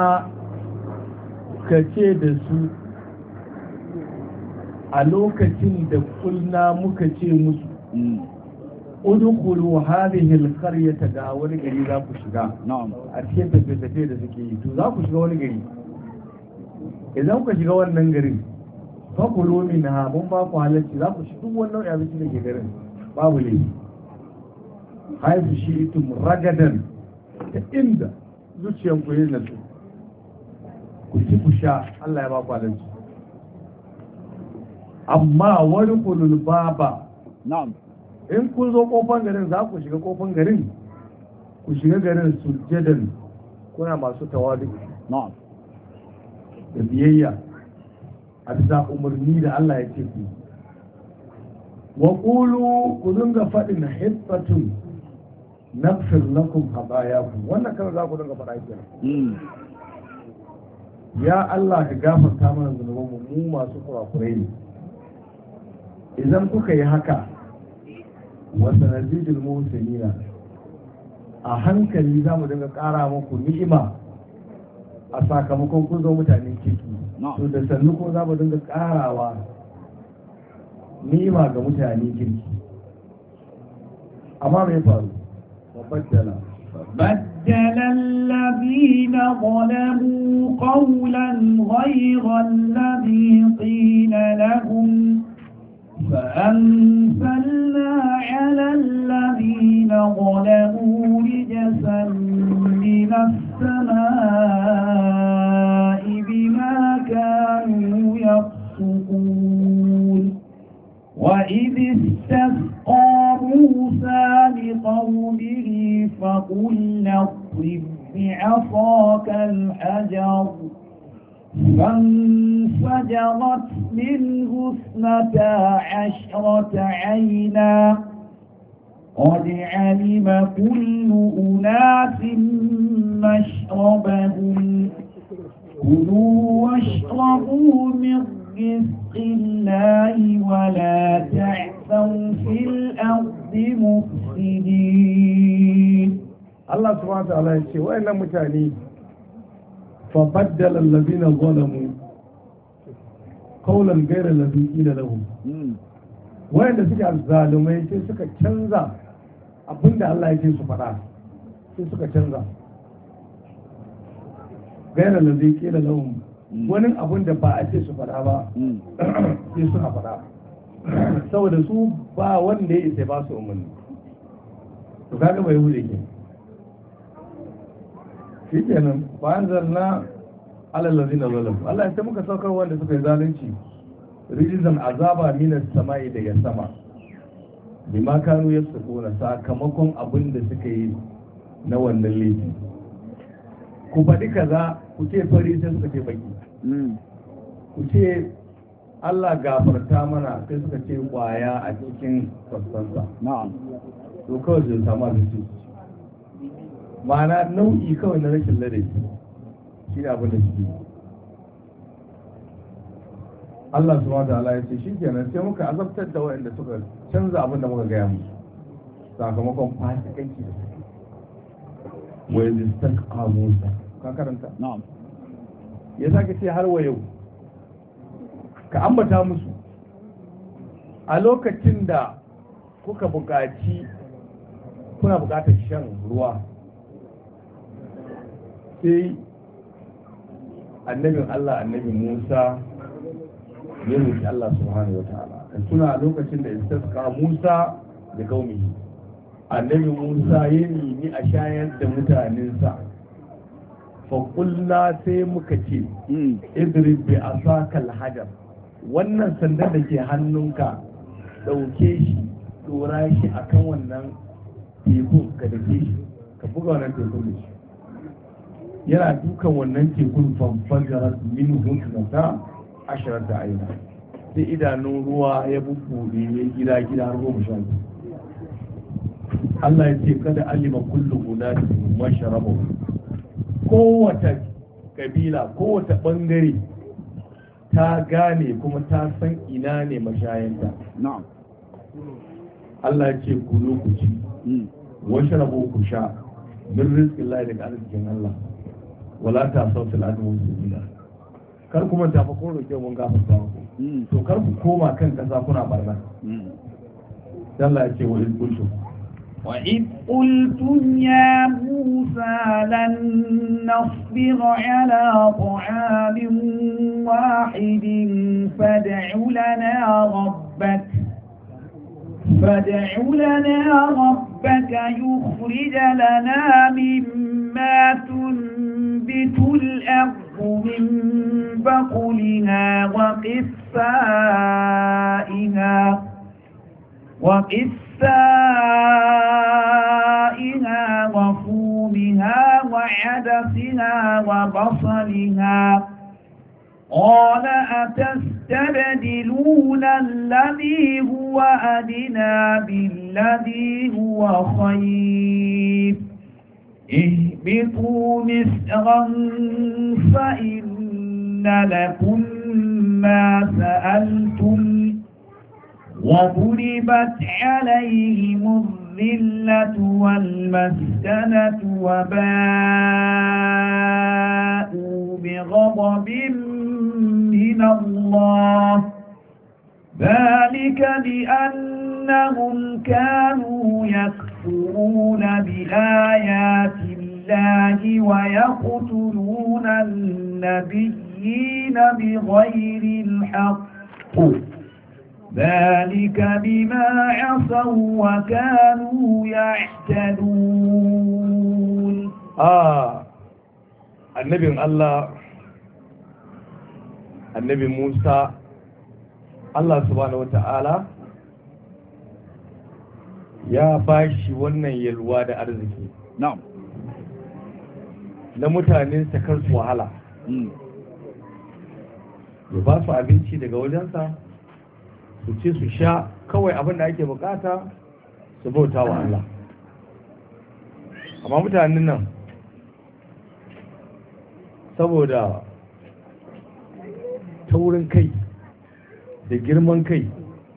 كتير دسو a lokacin da kulna muka ce musu udkhulu hadhihi alqaryata da wani gari za ku shiga a cikin tafiye-tafiye da suke yi to za ku shiga wani gari idan ku shiga wannan garin fakulu minha mun ba ku halarci za ku shi duk wannan abinci da ke garin babu ne haifu shi itum ragadan ta inda zuciyan ku yi nasu ku ci ku sha Allah ya ba ku halarci amma wani kulul baba in kun zo kofan garin za ku shiga kofan garin ku shiga garin sujjadan kuna masu tawadu da biyayya a bisa umarni da Allah ya ce ku wa qulu ku dinga faɗin hibbatun naghfir lakum khatayakum wannan kan za ku dinga faɗa kenan ya Allah ka gafarta mana zunubanmu mu masu kurakurai ne idan kuka yi haka wasu nazidul muhsinina a hankali za mu dinga ƙara muku ni'ima a sakamakon kun zo mutane kirki to da sannu ko za mu dinga ƙarawa ni'ima ga mutane kirki amma mai faru babbala بدل الذين ظلموا قولا غير الذي قيل لهم فأنزلنا على الذين ظلموا رجزا من السماء بما كانوا يفسقون وإذ استسقى موسى لقومه فقلنا اضرب بعصاك الحجر فانفجرت منه 12 عينا قد علم كل أناس مشربهم كلوا واشربوا من رزق الله ولا تعثوا في الأرض مفسدين. الله سبحانه وتعالى يقول وإن متاني فبدل الذين ظلموا قولا غير الذي قيل لهم wayanda suke azzalumai sai suka canza abinda Allah ya ce su faɗa sai suka canza gairar da zai kila lahum wani abin da ba a ce su faɗa ba sai suka faɗa saboda su ba wanda ya isa ba su umarni to kaga bai hude ke shi kenan bayan zarna alallazi na zalam Allah ya muka saukar wanda suka yi zalunci rijizan azaba minas sama'i daga sama bima kanu yasquna sakamakon abin da suka yi na wannan laifi ku faɗi kaza ku ce fari sai suka ce baki ku ce Allah gafarta mana sai suka ce kwaya a cikin fasfansa na'am to kawai zai samu abinci ma'ana nau'i kawai na rashin ladabi shi ne abin da shi Allah subhanahu wa ta'ala ya ce shikenan sai muka azabtar da waɗanda suka canza abin da muka gaya musu sakamakon fasikanci da suke wa yastaqa Musa ka karanta na'am ya sake ce har wa yau ka ambata musu a lokacin da kuka buƙaci kuna buƙatar shan ruwa sai annabin Allah annabi Musa ya roki Allah subhanahu wataala kan tuna a lokacin da istasqa Musa da kaumihi annabi Musa ya nemi a shayar da mutanensa fa qulna sai muka ce idrib bi asaka al-hajar wannan sandan da ke hannunka dauke shi dora shi akan wannan teku ka dake shi ka buga wannan tekun da shi yana dukan wannan tekun fanfajarar min hukunta 10 aina sai idanun ruwa ya bubbuɗe ya gida har 12 Allah ya ce kada alima kullu unatin mashrabu kowace kabila kowace bangare ta gane kuma ta san ina ne mashayanta. na'am Allah ya ce ku zo ku ci washe rabo ku sha min rizkin Allah daga arzikin Allah wala ta sautul adu subila kar kuma ta fa ko roke mun gafarta ku to kar ku koma kan kasa kuna barna Allah ya ce wa ilkultu وإذ قلتم يا موسى لن نصبر على طعام واحد فادع لنا ربك يخرج لنا مما تنبت الأرض من بقلها وقثائها وفومها وعدسها وبصلها قال أتستبدلون الذي هو أدنى بالذي هو خير اهبطوا مصرا فإن لكم ما سألتم وضربت عليهم الذلة والمسكنة وباءوا بغضب من الله ذلك بأنهم كانوا يكفرون بآيات الله ويقتلون النبيين بغير الحق ذلك بما عصوا وكانوا يعتدون النبي موسى Allah subhanahu wata'ala ya bashi wannan yalwa da arziki na'am na mutanen sa kar su wahala ya ba su abinci daga wajensa su ce su sha kawai abin da ake bukata su bauta wa Allah amma mutanen nan saboda taurin kai da girman kai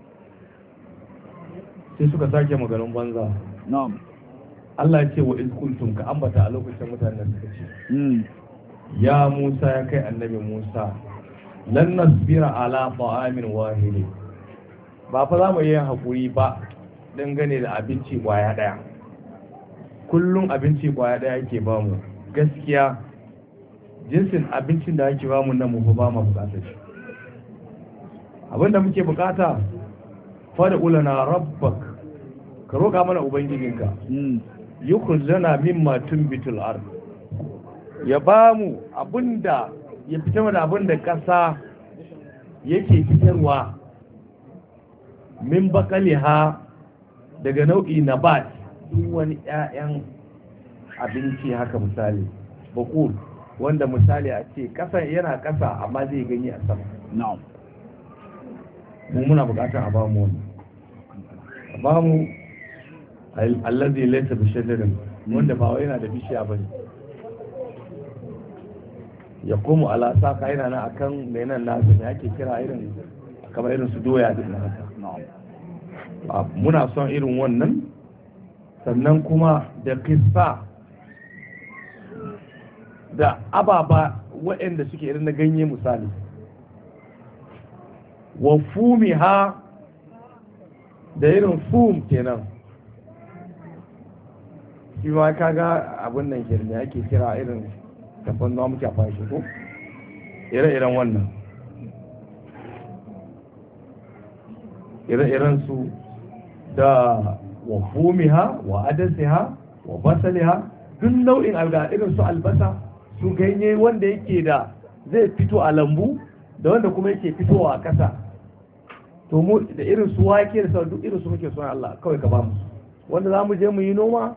sai suka sake maganin banza na'am Allah ya ce wa izkuntum ka ambata a lokacin mutanen suka ce ya Musa ya kai annabi Musa lan nasbira ala ta'amin wahid ba fa za mu yi hakuri ba dangane da abinci kwaya daya kullum abinci kwaya daya yake ba mu gaskiya jinsin abincin da ake ba mu nan mu ba mu bukatar shi abinda muke bukata fada ulana rabbak ka roƙa mana ubangijinka yukhrijana mimma tunbitul ard ya bamu abinda ya fita mana abinda kasa yake fitarwa min bakaliha daga nau'i nabat duk wani ƴaƴan abinci haka misali bakul wanda misali a ce kasa yana kasa amma zai gani a sama na'am mu muna bukatar a bamu wani a bamu allazi laysa bi shajarin wanda ba wai yana da bishiya bane ya komo ala saka yana nan akan da yana nasu ne ake kira irin kamar irin su doya din haka muna son irin wannan sannan kuma da kissa da ababa waɗanda suke irin na ganye misali wa fumiha da irin fum kenan shi ma kaga abin nan ke ne ake kira irin tafan da muke amfani shi ko ire-iren wannan ire-iren su da wa fumiha wa adasiha wa basaliha duk nau'in alga irin su albasa su ganye wanda yake da zai fito a lambu da wanda kuma yake fitowa a ƙasa to mu da irin su wake da duk irin su muke son Allah kawai ka ba mu wanda za mu je mu yi noma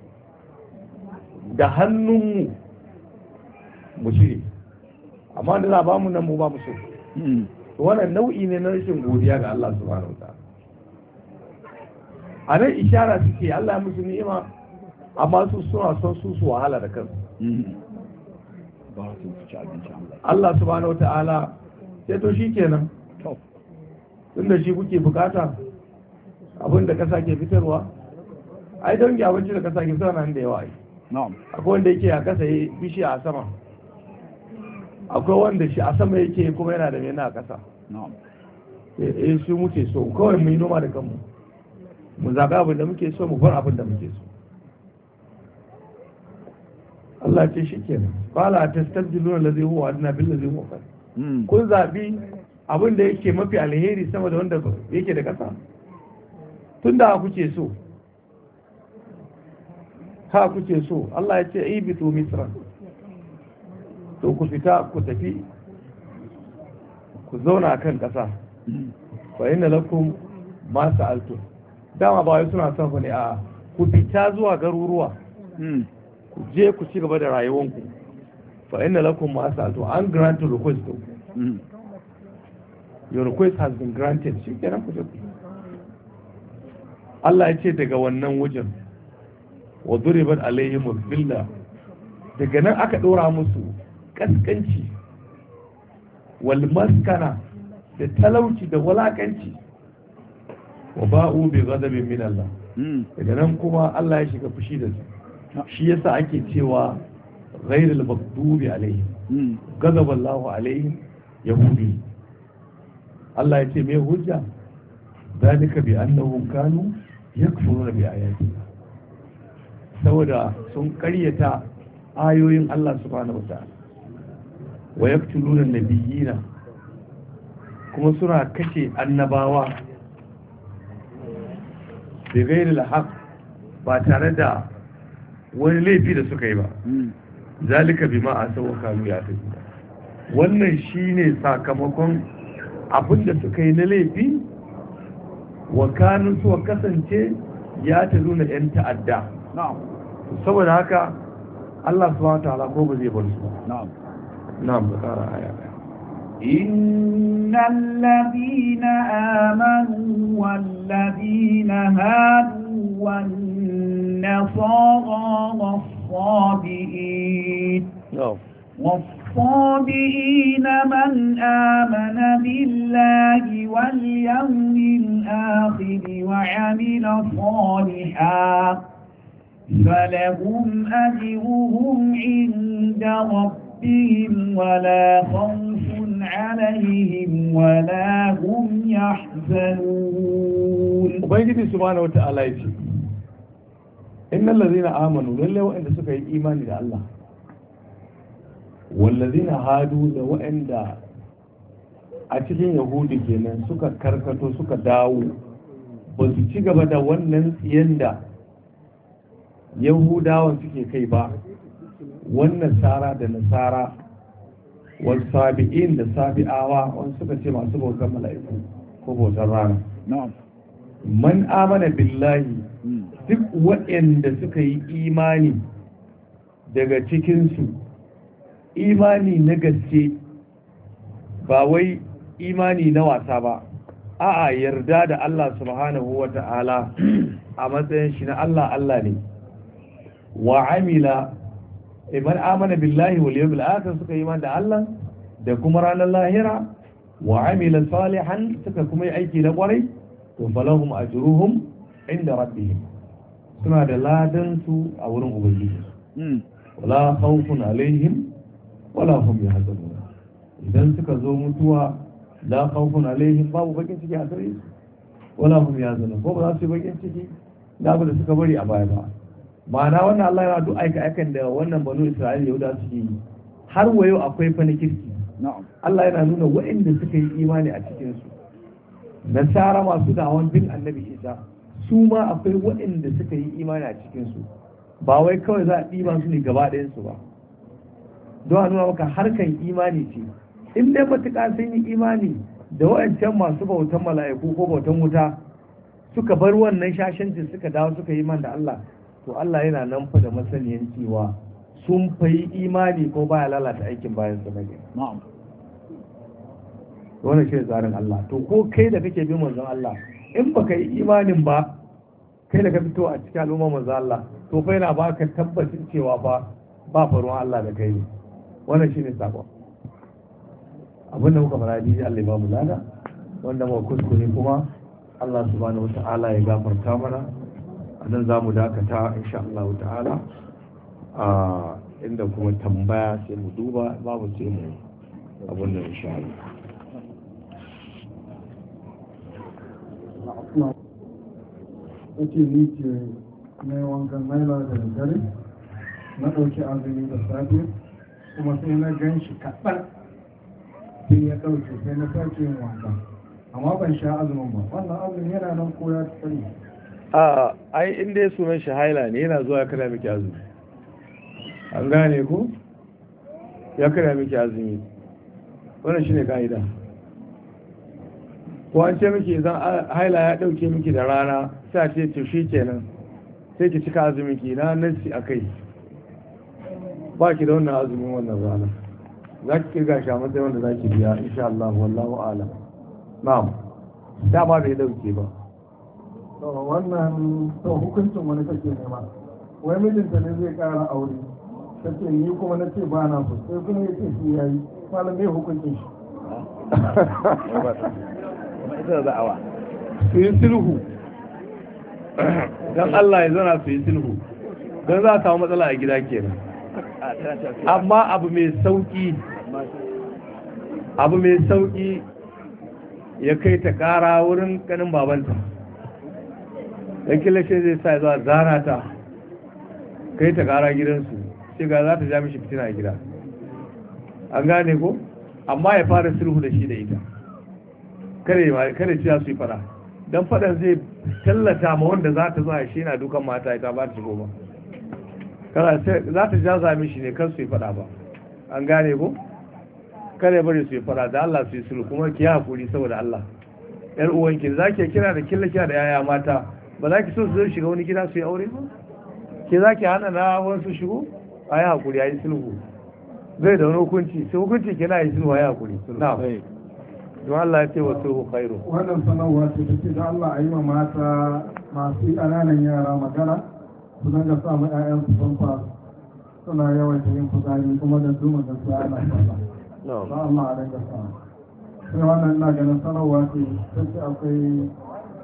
da hannunmu mu shiri amma da za ba mu nan mu ba mu so to wannan nau'i ne na rashin godiya ga Allah subhanahu wa ta'ala a nan ishara suke Allah ya musu ni'ima amma su suna son su wahala da kansu ba su ci abinci Allah subhanahu wa ta'ala sai to shi kenan tunda shi kuke bukata abin da kasa ke fitarwa ai don abinci da kasa ke fitarwa nan da yawa ai akwai wanda yake a kasa yi bishiya a sama akwai wanda shi a sama yake kuma yana da mena a kasa su muke so kawai mu yi noma da kanmu mu zaɓi abin da muke so mu bar abin da muke so Allah ce shi kenan qala tastabdiluna allazi huwa adna bil ladzi huwa khair kun zaɓi abin da yake mafi alheri sama da wanda yake da kasa tunda kuke so ha kuke so Allah ya ce ibitu misran to ku fita ku tafi ku zauna kan kasa fa inna lakum ma sa'altum dama ba wai suna son ku ne a ku fita zuwa garuruwa ku je ku ci gaba da rayuwanku fa inna lakum ma sa'altum an grant request your request has been granted shi kenan ku je ku Allah ya ce daga wannan wajen wa duribat alaihim billah daga nan aka dora musu kaskanci wal maskana da talauci da walakanci wa ba'u bi ghadabin min Allah daga nan kuma Allah ya shiga fushi da su shi yasa ake cewa ghairul maghdubi alaihim ghadaballahu alaihim yahudi Allah ya ce me hujja zalika bi annahum kanu yakfuruna bi ayati saboda sun karyata ayoyin Allah subhanahu wataala wa yaqtuluna nabiyina kuma suna kashe annabawa da gairil haq ba tare da wani laifi da suka yi ba zalika bima asaw kanu ya tafi wannan shine sakamakon abinda suka yi na laifi wa kanu su kasance ya ta nuna yan ta'adda saboda haka Allah subhanahu wa ta'ala ko ba zai bar su na'am bakara aya إن الذين آمنوا والذين هادوا والنصارى والصابئين من آمن بالله واليوم الآخر وعمل صالحا فلهم أجرهم عند ربهم ولا خوف عليهم ولا هم يحزنون ubangiji subhanahu wata'ala yace innal ladina amanu lalle wa'anda suka yi imani da Allah wal ladina hadu da wa'anda a cikin yahudi kenan suka karkato suka dawo ba su ci gaba da wannan tsiyan da yahudawan suke kai ba wannan sara da nasara wasu sabi'in da sabi'awa wani suka ce masu bautar mala'iku ko bautar rana man amana billahi duk waɗanda suka yi imani daga cikinsu imani na gaske ba wai imani na wasa ba a'a yarda da Allah subhanahu wa ta'ala a matsayin shi na Allah Allah ne wa amila iman amana billahi wal yawmil akhir suka yi iman da Allah da kuma ranar lahira wa amila salihan suka kuma yi aiki na kwarai to falahum ajruhum inda rabbihim suna da ladan su a wurin ubangiji wala khawfun alaihim wala hum yahzanun idan suka zo mutuwa la khawfun alaihim babu bakin ciki a gare su wala hum yahzanun ko ba za su yi bakin ciki da abu da suka bari a baya ba ma'ana wannan Allah yana duk aikan da wannan banu Isra'ila Yahuda suke yi har wayo akwai fa na kirki Allah yana nuna waɗanda suka yi imani a cikin su nasara masu da'awan bin annabi Isa su ma akwai waɗanda suka yi imani a cikin su ba wai kawai za a ɗiba su ne gaba ɗayan su ba don a nuna maka harkan imani ce in dai matuƙa sun yi imani da waɗancan masu bautan mala'iku ko bautan wuta suka bar wannan shashancin suka dawo suka yi imani da Allah to Allah yana nan fa da masaniyan cewa sun fayi imani ko baya lalata aikin bayan su nage na'am wannan shi tsarin Allah to ko kai da kake bin manzon Allah in baka yi imanin ba kai da ka fito a cikin al'umma manzon Allah to fa yana baka tabbacin cewa ba faruwan Allah da kai ne wannan shine sako abinda muka fara dai Allah ya ba mu lada wanda muka kuskure kuma Allah subhanahu wata'ala ya gafarta mana anan zamu dakata insha Allah ta'ala inda kuma tambaya sai mu duba babu sai mu abin da insha Allah yake ni ce na wankan maila da dare na ɗauki azumi da safe kuma sai na gan shi kaɗan sai ya ɗauke sai na sake yin wanka amma ban sha azumin ba wannan azumin yana nan ko ya tsari ai inda ya sunan shi haila ne yana zuwa ya kada miki azumi an gane ku ya kada miki azumi wannan shine ka'ida ko an ce miki idan haila ya dauke miki da rana sai a ce to shi kenan sai ki cika azumin ki na nasi akai ba ki da wannan azumin wannan rana za ki kirga shi a matsayin wanda za ki biya insha Allah wallahu a'lam na'am dama bai dauke ba to wannan to hukuncin wani kake nema wai mijinta ne zai ƙara aure kace ni kuma na ce ba na so sai kuma ya ce shi yayi malam mai hukuncin shi ita da'awa su yi sulhu don Allah ya zana su yi sulhu don za a samu matsala a gida kenan amma abu mai sauki ya kai ta kara wurin kanin babanta dan kilashe zai sa zuwa zana ta kai ta kara gidansu sai ga za ta ja mishi fitina a gida an gane ko amma ya fara sulhu da shi da ita kare ciya su yi fada don fadan zai tallata ma wanda za ta zuwa shi na dukan mata ita ba ta shigo ba za ta ja zami shi ne kan su yi fada ba an gane ko kare bari su yi fada da Allah su yi sulhu kuma ki hakuri saboda Allah yar uwanki za ki kira da killa da yaya mata ba za ki so su zo shiga wani gida su yi aure ba ke za ki hana na wasu shigo a yi hakuri a yi sulhu zai da wani hukunci sai hukunci ke na yi sulhu a yi hakuri na don Allah ya ce wa sulhu khairu wannan sanarwa ce take da Allah a yi ma mata masu ƙananan yara magana su dinga sa ma 'ya'yansu famfa suna yawan yin fitsari kuma da duma da su ana sallah ba Allah a dinga sa sai wannan ina ganin sanarwa ce take akwai